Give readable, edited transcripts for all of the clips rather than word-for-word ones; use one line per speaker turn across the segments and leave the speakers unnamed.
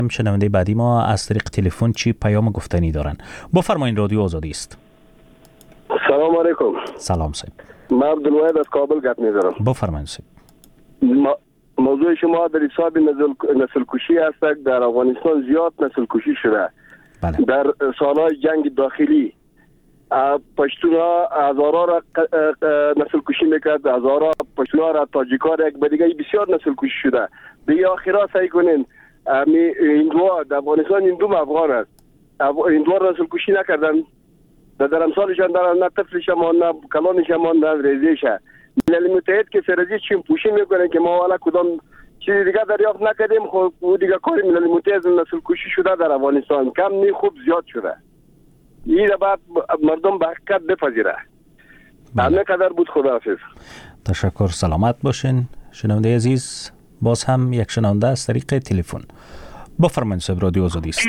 شنونده بعدی ما از طریق تلفن چی پیام گفتنی دارن؟ بفرمایید، رادیو آزادی است.
سلام علیکم.
سلام صاحب.
من عبدالواحد از کابل گپ می‌زنم.
بفرمایید صاحب.
موضوع شما در حساب نسل کشی است. در افغانستان زیاد نسل کشی شده.
بله.
در سالهای جنگ داخلی پشتونها هزارها را نسل کشی میکرد، هزارها پشتونها را تاجیک‌ها را یک به دیگه بسیار نسل کشی شده. دیگه آخرا سعی کنین هندوها در افغانستان هندو افغان است، هندوها را نسل کشی نکردن، در امثالشان دارن، نه طفلشان نه کلانشان نه ریزیشه. ملل متحد که سرزی چیم پوشی میکنه که ما والا کدام چیز دیگه دریافت نکردیم. خب او دیگه کار ملل متحد نسل کشی شده در افغانستان کم نی خوب زیاد شده. این بعد مردم به حقیقت بپذیره. همه قدر بود. خداحافظ.
تشکر، سلامت باشین. شنونده عزیز، باز هم یک شنونده از طریق تلفن. بفرمایید صاحب، رادیو آزادی است.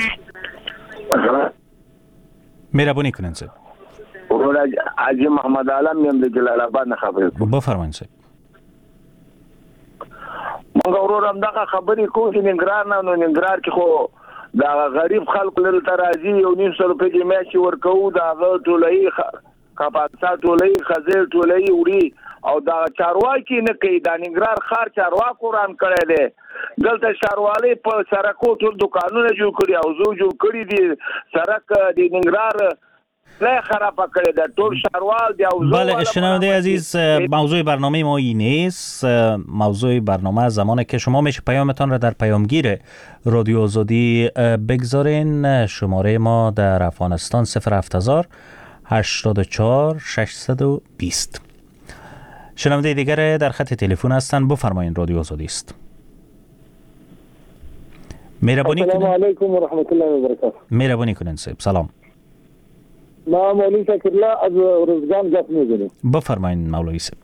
مهربانی کنین صاحب.
حاجی محمد عالم میم د جلال آباد نه خبرې
بفرمایید صاحب.
موږ ورورم دغه خبرې کوو چې ننګرهار نه، نو ننګرهار کې خو دا غریب خلکو دلته راځي، یو 900 روپۍ د میاشتې ورکوو، د هغه ټولۍ کپاسا ټولۍ خزې ټولۍ وړي او دا چارواکي نه کوي. دا ننګرهار ښار چارواکو ران کړی دی. دلته ښاروالۍ په سړکو ټول دوکانونه جوړ کړي او زو جوړ کړي دي. سړک د ننګرهار لا خراب کړی دا ټول شهروال دی.
بله شنونده عزیز، موضوع برنامه ما این نیست. موضوع برنامه زمانی که شما میشه پیامتان را در پیامگیر رادیو آزادی بگذارین. شماره ما در افغانستان 070 84 620. شنونده دیگر در خط تلفن هستند. بفرمایید، رادیو آزادی است. مهربانی کنید.
السلام علیکم و رحمت الله و برکاته.
مهربانی کنید صاحب. سلام.
ما مولوی شکرالله از روزگان گپ می‌زنم.
بفرمایید مولوی صاحب.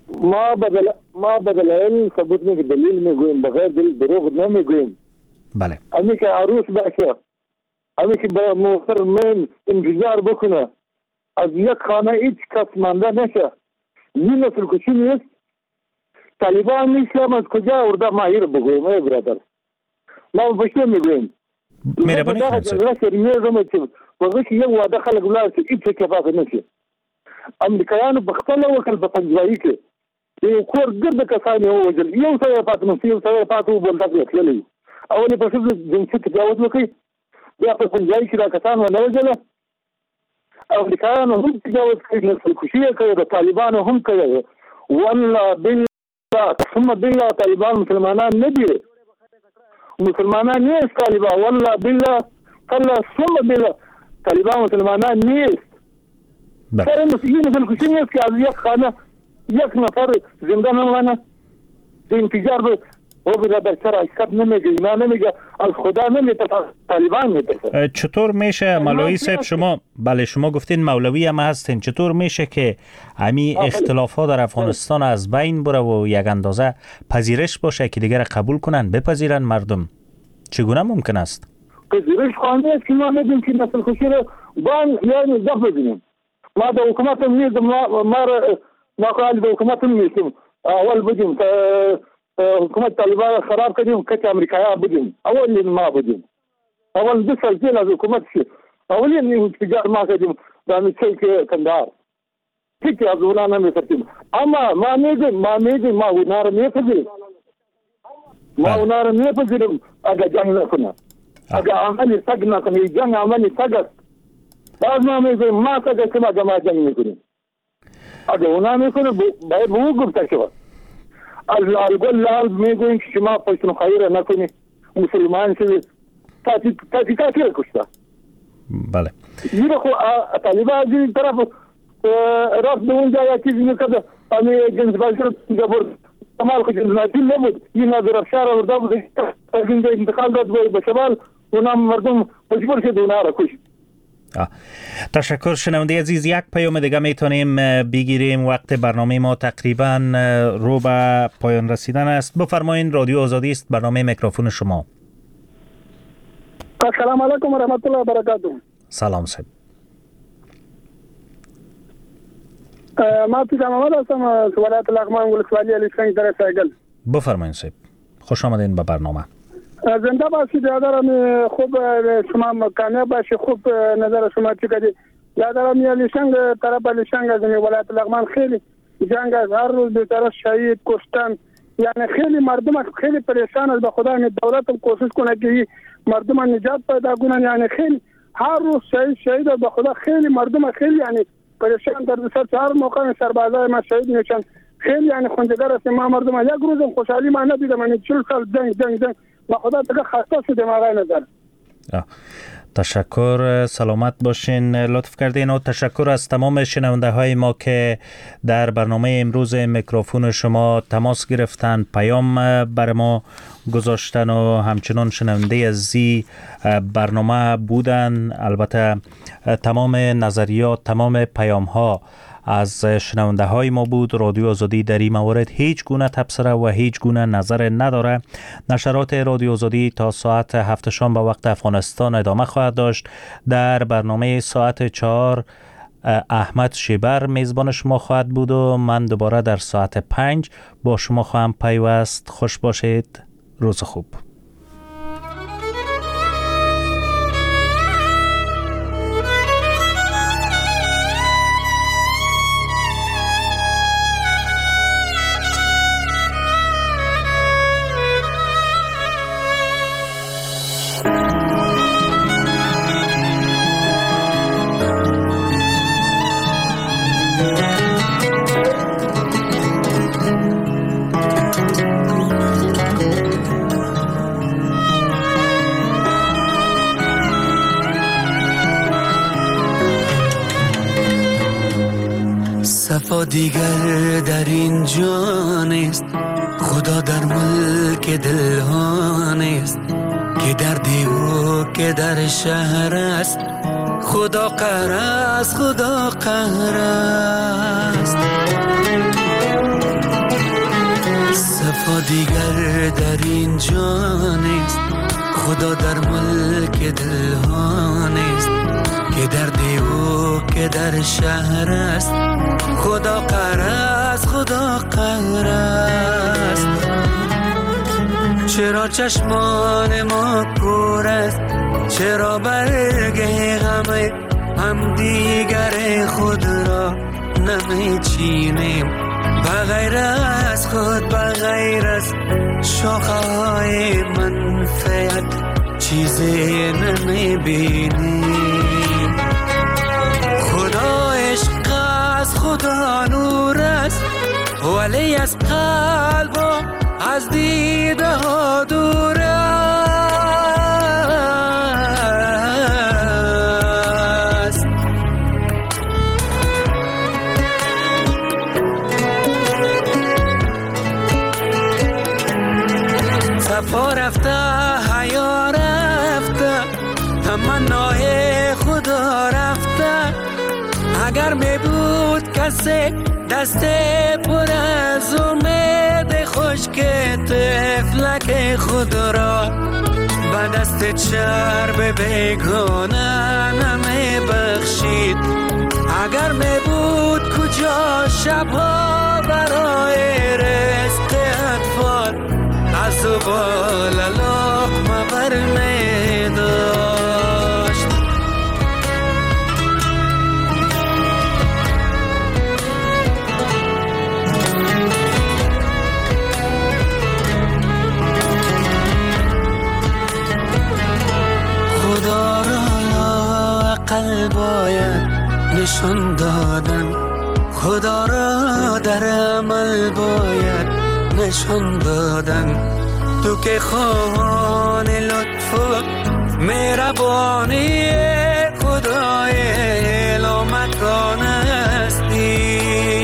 ما بدل ثبوت می دلیل میگویم، بغیر دلیل دروغ نمیگویم.
بله.
امی که عروس باشه، امی که با محترم انتظار بکنه از یک خانه هیچ کس مانده نشه. این نسل کشی نیست. طالبان نیستم از کجا ارده ماهی رو بگویم ای برادر. ما بشه میگویم.
مهربانی کنید.
وغه چې یو واده خلک ولاړ چې هیڅ کفاف نه شي. امریکایانو په خپل وکړ په پنځوایي کې یو کور ګرد کسان یو وجل، یو سره پاتنو یو سره پاتو بل تاسو تللی اولې په څه جنسي تجاوز وکړي، بیا په پنځوایي کې دا کسان ونه وجل. امریکایانو هم تجاوز کوي، نسل کشي کوي، د طالبانو هم کوي. والله بالله ثم بالله طالبان مسلمانان نه دي، مسلمانان نه دي طالبان. والله بالله والله ثم بالله طالبان مسلمانان نیست. سر مسیحیین نسل کشی نیست که از یک خانه یک نفر زنده نمانه. به انتظار به او برادر چرا حقیقت نمیگه، اینا نمیگه، از خدا نمیگه، طالبان میگه.
چطور میشه مولوی صاحب شما، بله شما گفتین مولوی هم هستین، چطور میشه که همی اختلاف ها در افغانستان از بین بره و یک اندازه پذیرش باشه که دیگر قبول کنن، بپذیرن مردم؟ چگونه ممکن است؟
پذیرش خواهنده است که ما ندیم که نسل کشی رو بان یعنی دفع بدیم. ما دا حکومت هم نیستم، ما خواهد دا حکومت هم نیستم. اول بدیم حکومت طالبان خراب کردیم، کچ امریکایی بدیم، اول ما بدیم. اول 2 سال پیش از حکومت شد، اولی انفجار ما کردیم در میچه کندهار. هیچ از اونا نمی‌کردیم. اما ما میگیم ما اونا رو میپذیریم. ما اونا رو میپذیریم اگر جنگ نکنه. اگر عملی سگ نکنه، جنگ عملی سگ است. باز ما میگیم ما سگ است که ما جنگ میکنیم. اگر اونا میکنه باید به او گفته شود. از گل لال میگویم که شما پشتونخوایی را نکنی، مسلمان شدید، تحقیقاتی را کشته.
بله.
این خو طالبان از این طرف رفت به اونجا یا چیزی میکرده، امی جنس بازی را برد. کمال خود جنساتی نبود، این از رفشار ورده بود، از اینجا انتقال داد به شمال، اونا مردم مجبور شد اونا را کشت.
تشکر. شنونده عزیز، یک پیام دیگه میتونیم بگیریم، وقت برنامه ما تقریبا رو به پایان رسیدن است. بفرمایید، رادیو آزادی است، برنامه میکروفون شما.
السلام علیکم و رحمت الله و برکاته.
سلام صاحب.
ما پیش محمد هستم از ولایت لغمان ولسوالی علی شنگ در سایگل.
بفرمایید صاحب، خوش آمدین به برنامه.
زنده باشید برادرم. خوب شما کامیاب باشید. خوب نظر شما چی کردید برادرم؟ یه لیشنگ طرف لیشنگ از ولایت لغمان خیلی جنگ از هر روز بی‌طرف شهید کشتن، یعنی خیلی مردم خیلی پریشان است. به خدا می دولت هم کوشش کنه که مردم نجات پیدا کنن، یعنی خیلی هر روز شهید به خدا خیلی مردم خیلی یعنی پریشان در سر هر موقع سربازای ما شهید میشن. خیلی یعنی خونجگر است. ما مردم یک روز خوشحالی ما ندیدم، یعنی 40 سال جنگ به خدا دیگه خسته شدیم آقای نظر.
تشکر، سلامت باشین، لطف کردین و تشکر از تمام شنونده های ما که در برنامه امروز میکروفون شما تماس گرفتن، پیام بر ما گذاشتن و همچنان شنونده عزیزی برنامه بودن. البته تمام نظریات، تمام پیام ها از شنونده های ما بود. رادیو آزادی در این مورد هیچ گونه تبصره و هیچ گونه نظر نداره. نشرات رادیو آزادی تا ساعت 7 شام به وقت افغانستان ادامه خواهد داشت. در برنامه ساعت 4 احمد شیبر میزبان شما خواهد بود و من دوباره در ساعت 5 با شما خواهم پیوست. خوش باشید، روز خوب.
صفا دیگر در این جان است، خدا در ملک دل ها نیست، که در دیو که در شهر است، خدا قهر است، خدا قهر است. صفا دیگر در این جان است، خدا در ملک دل ها نیست، که در دیو که در شهر است، خدا قهر است، خدا قهر است. چرا چشمان ما کور است، چرا برگ غم هم دیگر خود را نمی چینیم، بغیر از خود، بغیر از شاخه‌های منفعت چیزی نمی بینیم. خدا عشق است، خدا نور است، ولی از قلب و از دیده ها دور است. صفا رفته، حیا رفته، تمنای خدا رفته. اگر می بود کسی دست پر از امید خشک طفلک خود را به دست چرب بیگانه نمی بخشید. اگر می بود کجا شبها برای رزق اطفال از زبال لقمه بر می داشت. خدا را عقل باید نشان دادن، خدا را در عمل باید نشان دادن. تو که خواهان لطف و مهربانی خدای لامکان هستی،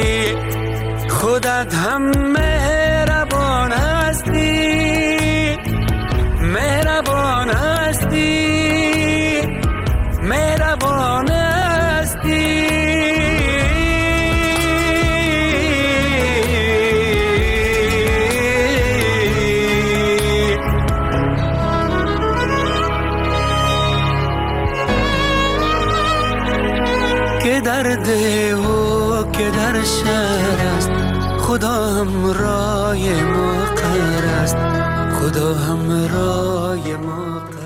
خودت هم مهربان هستی، مهربان هستی، مهربان هستی. که در ده و که در شهر است، خدا همراه ما قهر است، خدا همراه ما.